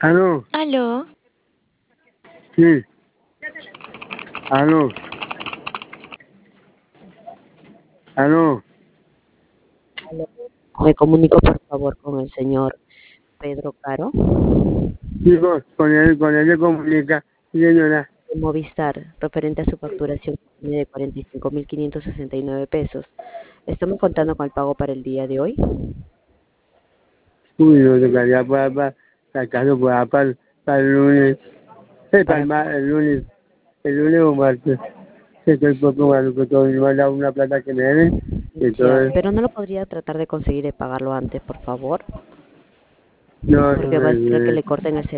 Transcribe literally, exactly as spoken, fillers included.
Aló, Aló, sí, aló, aló, Aló, me comunico por favor con el señor Pedro Caro chicos, con él, con él se comunica, sí, señora. de Movistar, referente a su facturación de cuarenta y cinco mil quinientos sesenta y nueve pesos. Estamos contando con el pago para el día de hoy. Uy, no tocaría para, para, acaso para, para, para el lunes, eh, para Para el, ma- el lunes, el lunes o martes, que estoy poco malo, que todo me va a dar una plata que me deben, y ya, entonces, pero no lo podría tratar de conseguir y pagarlo antes, por favor, no, no porque va a me, esperar que me- le corten el